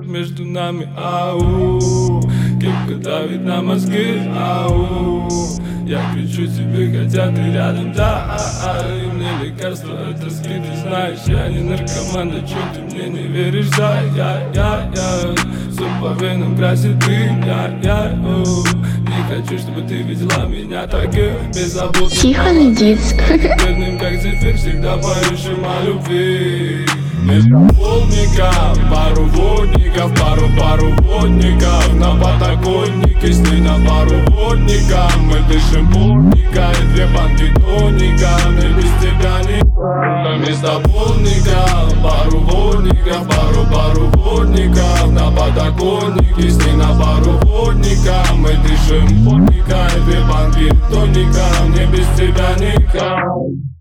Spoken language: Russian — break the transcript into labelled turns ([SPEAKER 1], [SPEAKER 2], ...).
[SPEAKER 1] между нами, ау. Кепка давит на мозги, ау. Я кричу тебе, хотя ты рядом, да. И мне лекарство от тоски, ты знаешь. Я не наркоман, да чё ты мне не веришь, да. Я все по венам красит дым, не хочу, чтобы ты видела меня таким беззаботным.
[SPEAKER 2] Тихо, Медиц.
[SPEAKER 1] Бедным, как зефир, всегда поющим о любви. Вместо полника, пару водников, пару водников. На подоконнике, сны на пару водников. Мы дышим полника и 2 банки тоника. Мне без тебя никак. Вместо полника, пару водников, пару водников. На подоконнике, сны на пару водников. Мы дышим полника и 2 банки тоника. Мне без тебя никак.